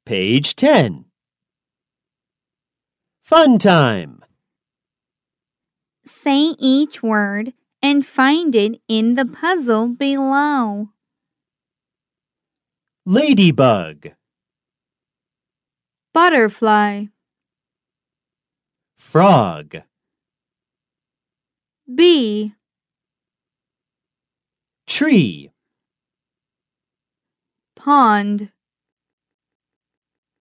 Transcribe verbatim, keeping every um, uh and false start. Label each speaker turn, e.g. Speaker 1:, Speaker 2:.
Speaker 1: Page ten. Fun time.
Speaker 2: Say each word and find it in the puzzle below.
Speaker 1: Ladybug.
Speaker 2: Butterfly,
Speaker 1: Frog.
Speaker 2: bee,
Speaker 1: Tree.
Speaker 2: pond.